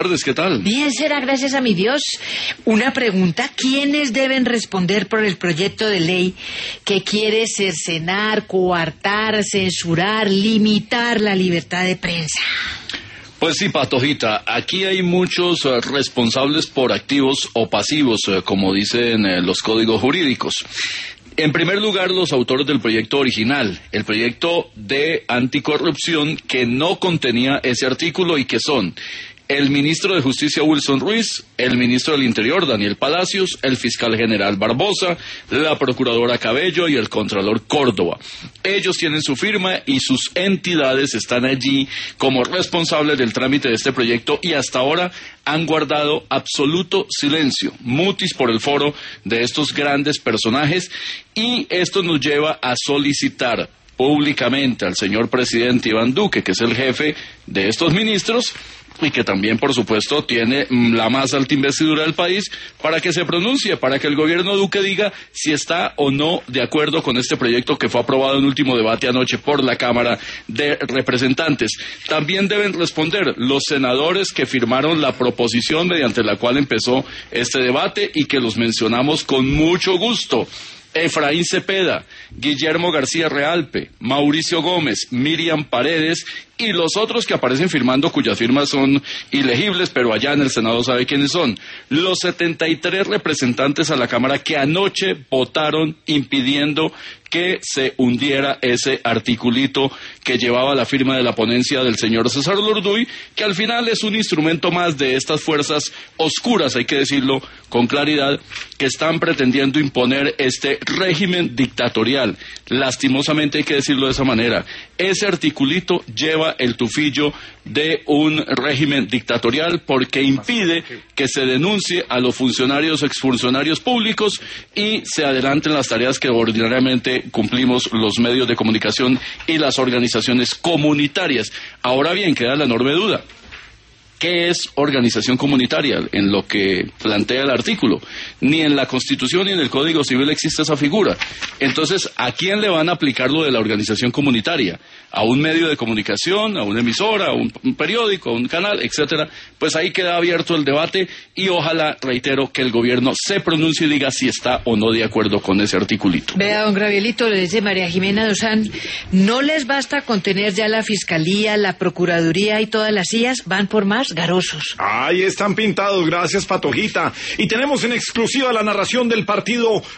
tardes, ¿qué tal? Bien, será gracias a mi Dios. Una pregunta, ¿quiénes deben responder por el proyecto de ley que quiere cercenar, coartar, censurar, limitar la libertad de prensa? Pues sí, Patojita, aquí hay muchos responsables por activos o pasivos, como dicen los códigos jurídicos. En primer lugar, los autores del proyecto original, el proyecto de anticorrupción que no contenía ese artículo y que son el ministro de Justicia Wilson Ruiz, el ministro del Interior Daniel Palacios, el fiscal general Barbosa, la procuradora Cabello y el contralor Córdoba. Ellos tienen su firma y sus entidades están allí como responsables del trámite de este proyecto y hasta ahora han guardado absoluto silencio, mutis por el foro de estos grandes personajes, y esto nos lleva a solicitar públicamente al señor presidente Iván Duque, que es el jefe de estos ministros, y que también, por supuesto, tiene la más alta investidura del país, para que se pronuncie, para que el gobierno Duque diga si está o no de acuerdo con este proyecto que fue aprobado en último debate anoche por la Cámara de Representantes. También deben responder los senadores que firmaron la proposición mediante la cual empezó este debate y que los mencionamos con mucho gusto. Efraín Cepeda, Guillermo García Realpe, Mauricio Gómez, Miriam Paredes y los otros que aparecen firmando cuyas firmas son ilegibles, pero allá en el Senado sabe quiénes son. Los 73 representantes a la Cámara que anoche votaron impidiendo que se hundiera ese articulito que llevaba la firma de la ponencia del señor César Lorduy, que al final es un instrumento más de estas fuerzas oscuras, hay que decirlo con claridad, que están pretendiendo imponer este régimen dictatorial. Lastimosamente hay que decirlo de esa manera. Ese articulito lleva el tufillo de un régimen dictatorial porque impide que se denuncie a los funcionarios o exfuncionarios públicos y se adelanten las tareas que ordinariamente cumplimos los medios de comunicación y las organizaciones comunitarias. Ahora bien, queda la enorme duda. ¿Qué es organización comunitaria? En lo que plantea el artículo. Ni en la Constitución ni en el Código Civil existe esa figura. Entonces, ¿a quién le van a aplicar lo de la organización comunitaria? ¿A un medio de comunicación, a una emisora, a un periódico, a un canal, etcétera? Pues ahí queda abierto el debate y ojalá, reitero, que el gobierno se pronuncie y diga si está o no de acuerdo con ese articulito. Vea, don Gravielito, le dice María Jimena Dosán, no les basta con tener ya la Fiscalía, la Procuraduría y todas las CIAs, van por más garosos. Ahí están pintados, gracias Patojita. Y tenemos en exclusiva la narración del partido